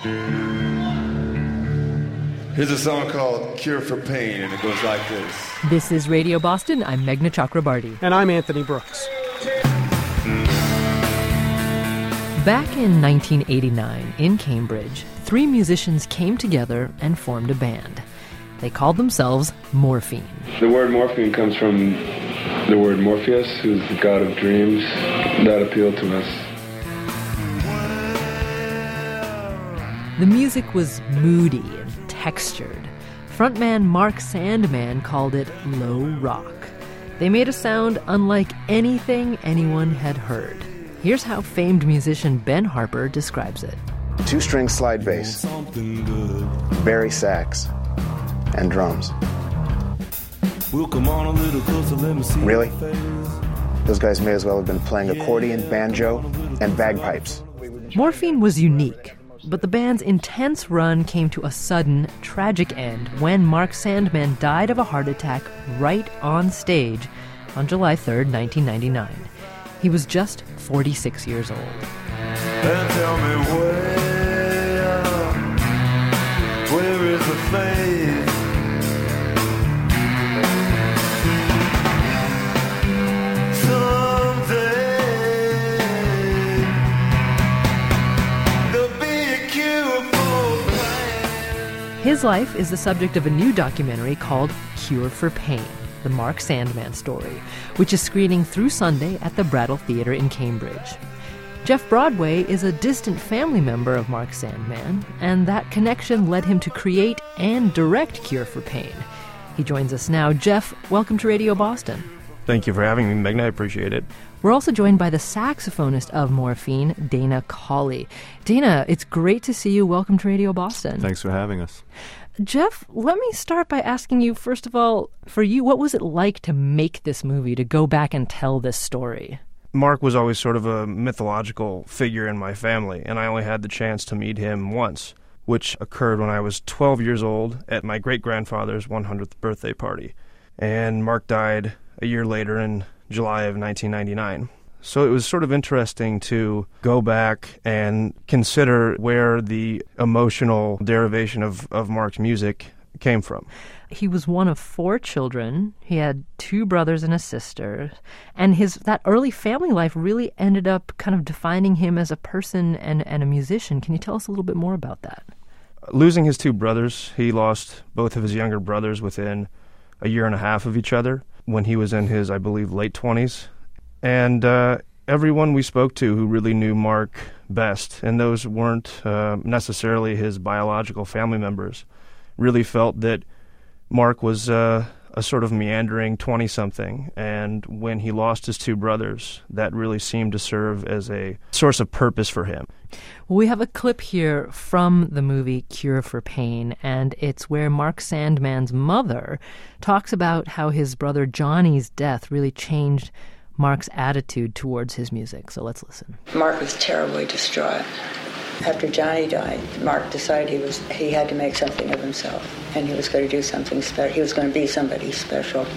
Here's a song called Cure for Pain, and it goes like this. This is Radio Boston. I'm Meghna Chakrabarty. And I'm Anthony Brooks. Back in 1989, in Cambridge, three musicians came together and formed a band. They called themselves Morphine. The word morphine comes from the word Morpheus, who's the god of dreams. That appealed to us. The music was moody and textured. Frontman Mark Sandman called it low rock. They made a sound unlike anything anyone had heard. Here's how famed musician Ben Harper describes it. 2-string slide bass, bari sax, and drums. Really? Those guys may as well have been playing accordion, banjo, and bagpipes. Morphine was unique, but the band's intense run came to a sudden, tragic end when Mark Sandman died of a heart attack right on stage on July 3rd, 1999. He was just 46 years old. And tell me where is the faith? Someday there'll be a cure for pain. His life is the subject of a new documentary called Cure for Pain, the Mark Sandman story, which is screening through Sunday at the Brattle Theatre in Cambridge. Jeff Broadway is a distant family member of Mark Sandman, and that connection led him to create and direct Cure for Pain. He joins us now. Jeff, welcome to Radio Boston. Thank you for having me, Meghna. I appreciate it. We're also joined by the saxophonist of Morphine, Dana Cawley. Dana, it's great to see you. Welcome to Radio Boston. Thanks for having us. Jeff, let me start by asking you, first of all, for you, what was it like to make this movie, to go back and tell this story? Mark was always sort of a mythological figure in my family, and I only had the chance to meet him once, which occurred when I was 12 years old at my great-grandfather's 100th birthday party. And Mark died a year later in July of 1999. So it was sort of interesting to go back and consider where the emotional derivation of Mark's music came from. He was one of 4 children. He had 2 brothers and a sister. And that early family life really ended up kind of defining him as a person and a musician. Can you tell us a little bit more about that? Losing his 2 brothers, he lost both of his younger brothers within a year and a half of each other when he was in his, I believe, late 20s. And everyone we spoke to who really knew Mark best, and those weren't necessarily his biological family members, really felt that Mark was a sort of meandering 20-something, and when he lost his 2 brothers, that really seemed to serve as a source of purpose for him. Well, we have a clip here from the movie Cure for Pain, and it's where Mark Sandman's mother talks about how his brother Johnny's death really changed Mark's attitude towards his music. So let's listen. Mark was terribly distraught. After Johnny died, Mark decided he had to make something of himself, and he was going to do something special. He was going to be somebody special,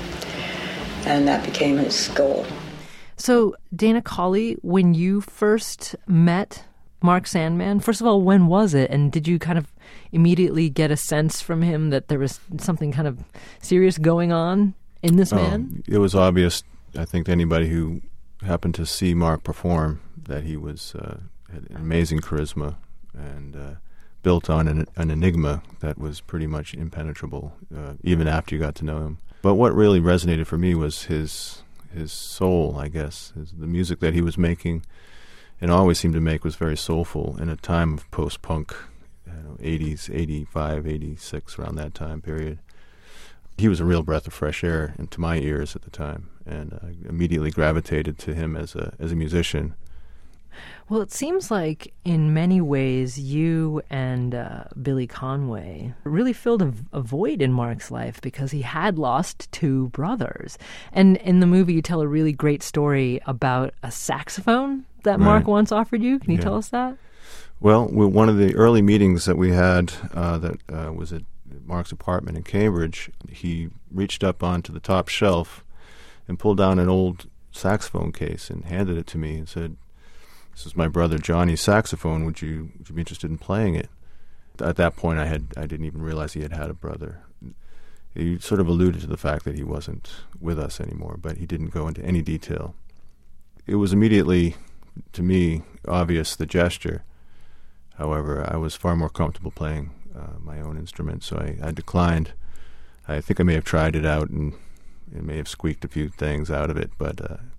and that became his goal. So, Dana Cawley, when you first met Mark Sandman, first of all, when was it? And did you kind of immediately get a sense from him that there was something kind of serious going on in this man? It was obvious, I think, to anybody who happened to see Mark perform that he was had amazing charisma and built on an enigma that was pretty much impenetrable, even after you got to know him. But what really resonated for me was his soul, I guess. The music that he was making and always seemed to make was very soulful in a time of post-punk, 80s, 85, 86, around that time period. He was a real breath of fresh air into my ears at the time, and I immediately gravitated to him as a musician. Well, it seems like in many ways you and Billy Conway really filled a void in Mark's life because he had lost 2 brothers. And in the movie you tell a really great story about a saxophone that Mark once offered you. Can you tell us that? Well, one of the early meetings that we had that was at Mark's apartment in Cambridge, he reached up onto the top shelf and pulled down an old saxophone case and handed it to me and said, "This is my brother Johnny's saxophone. Would you be interested in playing it?" At that point, I didn't even realize he had a brother. He sort of alluded to the fact that he wasn't with us anymore, but he didn't go into any detail. It was immediately, to me, obvious, the gesture. However, I was far more comfortable playing my own instrument, so I declined. I think I may have tried it out, and it may have squeaked a few things out of it, but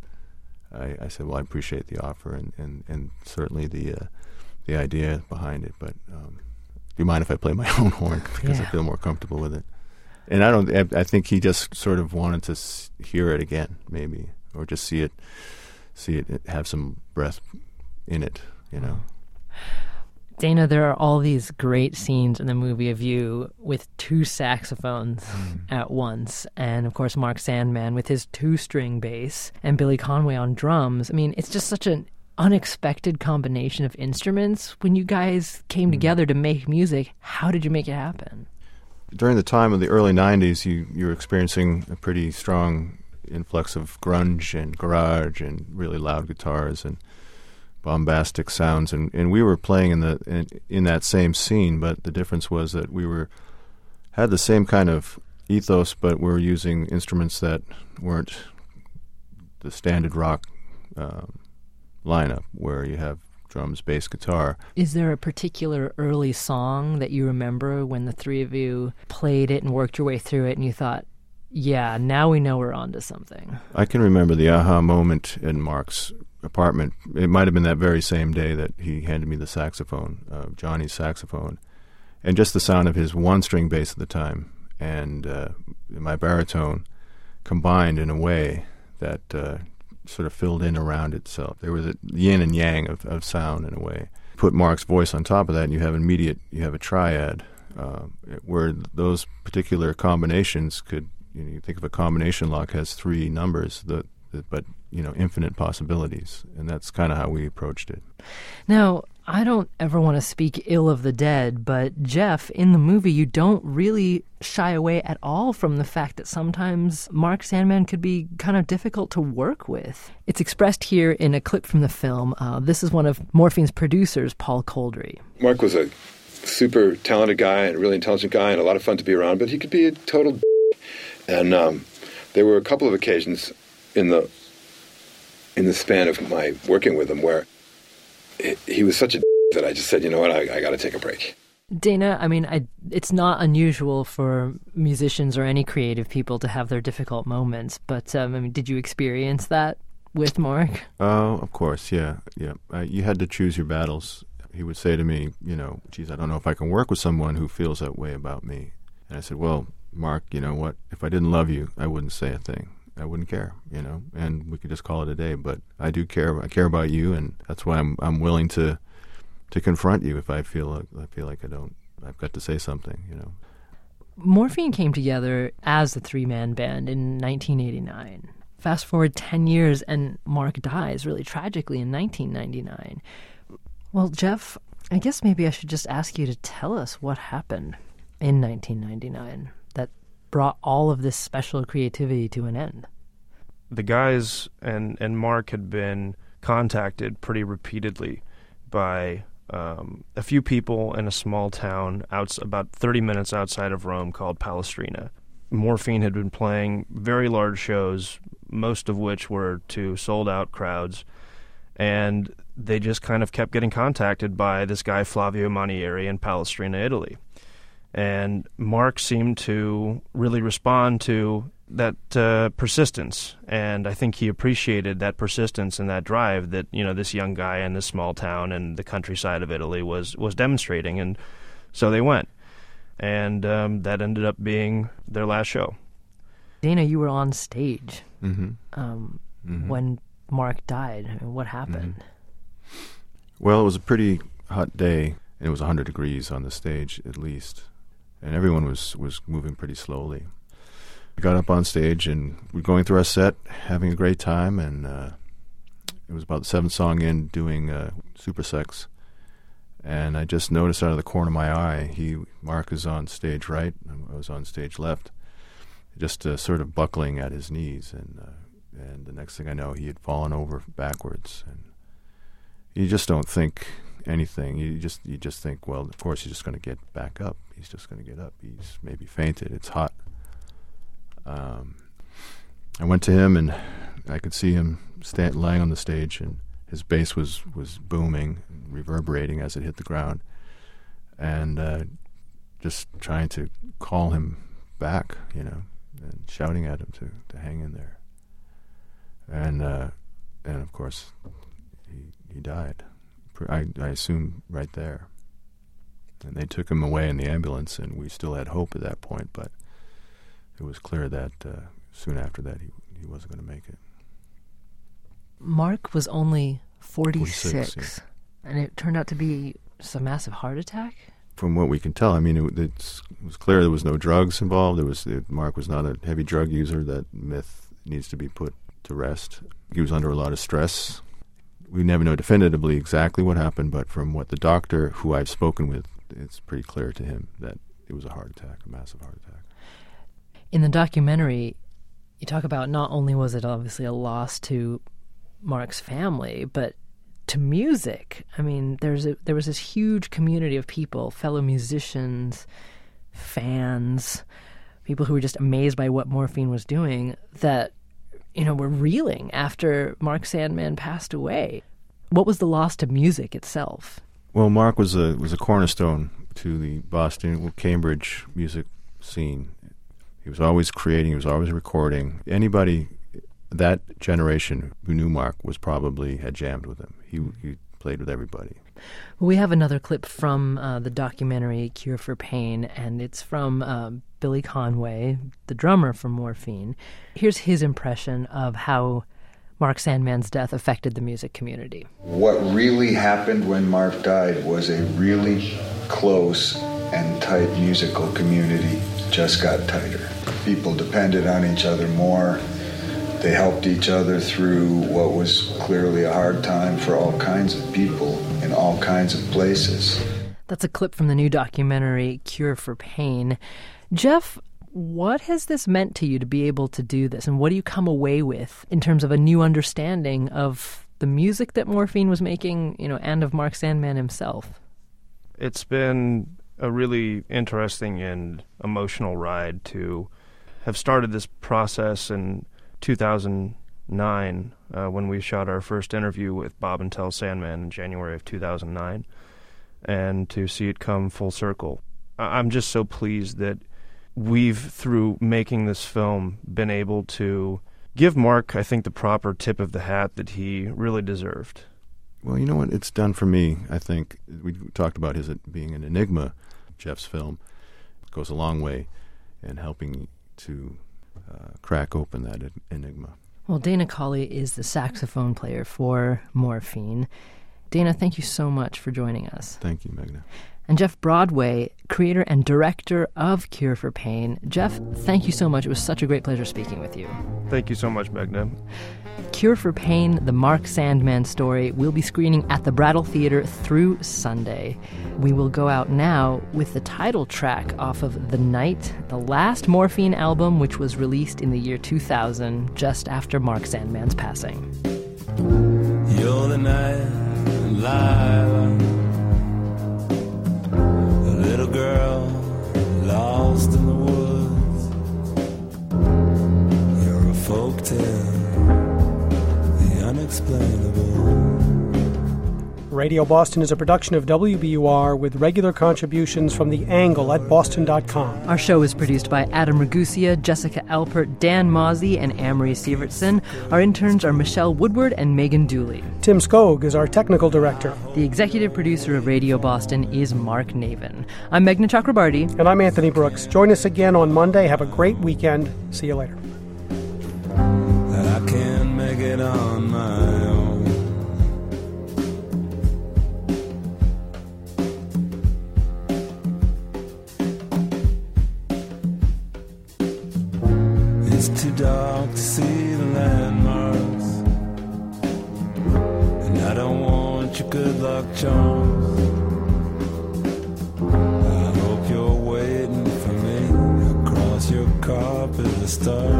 I said, well, I appreciate the offer and certainly the idea behind it, but do you mind if I play my own horn? Because I feel more comfortable with it. And I think he just sort of wanted to hear it again, maybe, or just see it have some breath in it, you know. Dana, there are all these great scenes in the movie of you with two saxophones at once, and of course Mark Sandman with his 2-string bass and Billy Conway on drums. I mean, it's just such an unexpected combination of instruments. When you guys came together to make music, how did you make it happen? During the time of the early 90s, you were experiencing a pretty strong influx of grunge and garage and really loud guitars and bombastic sounds, and we were playing in that same scene, but the difference was that we had the same kind of ethos, but we were using instruments that weren't the standard rock lineup where you have drums, bass, guitar. Is there a particular early song that you remember when the three of you played it and worked your way through it and you thought, yeah, now we know we're onto something? I can remember the aha moment in Mark's apartment. It might have been that very same day that he handed me the saxophone, Johnny's saxophone, and just the sound of his 1-string bass at the time and my baritone combined in a way that sort of filled in around itself. There was a yin and yang of sound in a way. Put Mark's voice on top of that and you have a triad where those particular combinations could, you think of a combination lock has 3 numbers, but infinite possibilities, and that's kind of how we approached it. Now, I don't ever want to speak ill of the dead, but Jeff, in the movie, you don't really shy away at all from the fact that sometimes Mark Sandman could be kind of difficult to work with. It's expressed here in a clip from the film. This is one of Morphine's producers, Paul Coldry. Mark was a super talented guy and a really intelligent guy and a lot of fun to be around, but he could be a total and there were a couple of occasions in the span of my working with him where he was such a that I just said, you know what, I got to take a break. Dana, I mean, it's not unusual for musicians or any creative people to have their difficult moments, but I mean, did you experience that with Mark? Oh, of course, yeah. You had to choose your battles. He would say to me, geez, I don't know if I can work with someone who feels that way about me. And I said, well, Mark, you know what, if I didn't love you, I wouldn't say a thing. I wouldn't care, and we could just call it a day. But I do care. I care about you, and that's why I'm willing to confront you if I feel like I've got to say something, Morphine came together as a 3-man band in 1989. Fast forward 10 years, and Mark dies really tragically in 1999. Well, Jeff, I guess maybe I should just ask you to tell us what happened in 1999 that brought all of this special creativity to an end. The guys and Mark had been contacted pretty repeatedly by a few people in a small town about 30 minutes outside of Rome called Palestrina. Morphine had been playing very large shows, most of which were to sold-out crowds, and they just kind of kept getting contacted by this guy Flavio Manieri in Palestrina, Italy. And Mark seemed to really respond to that persistence, and I think he appreciated that persistence and that drive that this young guy in this small town in the countryside of Italy was demonstrating, and so they went, and that ended up being their last show. Dana, you were on stage when Mark died. I mean, what happened? Well, it was a pretty hot day, and it was 100 degrees on the stage at least, and everyone was moving pretty slowly. We got up on stage and we're going through our set, having a great time, and it was about the 7th song in, doing Super Sex, and I just noticed out of the corner of my eye, Mark is on stage right, I was on stage left, just sort of buckling at his knees, and the next thing I know, he had fallen over backwards, and you just don't think anything. You just think, well, of course he's just going to get back up. He's just going to get up. He's maybe fainted. It's hot. I went to him, and I could see him lying on the stage, and his bass was booming, reverberating as it hit the ground, and just trying to call him back, and shouting at him to hang in there. And of course, he died. I assume right there. And they took him away in the ambulance, and we still had hope at that point, but it was clear that soon after that he wasn't going to make it. Mark was only 46, yeah. And it turned out to be just a massive heart attack? From what we can tell, I mean, it was clear there was no drugs involved. Mark was not a heavy drug user. That myth needs to be put to rest. He was under a lot of stress. We never know definitively exactly what happened, but from what the doctor who I've spoken with, it's pretty clear to him that it was a heart attack, a massive heart attack. In the documentary, you talk about not only was it obviously a loss to Mark's family, but to music. I mean, there was this huge community of people, fellow musicians, fans, people who were just amazed by what Morphine was doing, that were reeling after Mark Sandman passed away. What was the loss to music itself? Well, Mark was a cornerstone to the Boston, Cambridge music scene. He was always creating. He was always recording. Anybody that generation who knew Mark had jammed with him. He played with everybody. We have another clip from the documentary Cure for Pain, and it's from Billy Conway, the drummer for Morphine. Here's his impression of how Mark Sandman's death affected the music community. What really happened when Mark died was a really close and tight musical community just got tighter. People depended on each other more. They helped each other through what was clearly a hard time for all kinds of people in all kinds of places. That's a clip from the new documentary Cure for Pain. Jeff, what has this meant to you to be able to do this, and what do you come away with in terms of a new understanding of the music that Morphine was making, and of Mark Sandman himself? It's been a really interesting and emotional ride to have started this process in 2009 when we shot our first interview with Bob and Tel Sandman in January of 2009, and to see it come full circle. I'm just so pleased that we've, through making this film, been able to give Mark, I think, the proper tip of the hat that he really deserved. Well, you know what it's done for me, I think. We talked about his being an enigma. Jeff's film goes a long way in helping to crack open that enigma. Well, Dana Cawley is the saxophone player for Morphine. Dana, thank you so much for joining us. Thank you, Meghna. And Jeff Broadway, creator and director of Cure for Pain. Jeff, thank you so much. It was such a great pleasure speaking with you. Thank you so much, Meghna. Cure for Pain, the Mark Sandman story, will be screening at the Brattle Theater through Sunday. We will go out now with the title track off of The Night, the last Morphine album, which was released in the year 2000, just after Mark Sandman's passing. You're the night light, a little girl lost in the woods. You're a folktale, the unexplainable. Radio Boston is a production of WBUR with regular contributions from The Angle at boston.com. Our show is produced by Adam Ragusia, Jessica Alpert, Dan Mozzie, and Amory Sievertson. Our interns are Michelle Woodward and Megan Dooley. Tim Skog is our technical director. The executive producer of Radio Boston is Mark Navin. I'm Meghna Chakrabarty. And I'm Anthony Brooks. Join us again on Monday. Have a great weekend. See you later. I can't make it on my own. It's too dark to see the landmarks, and I don't want your good luck charms. I hope you're waiting for me across your carpet of stars.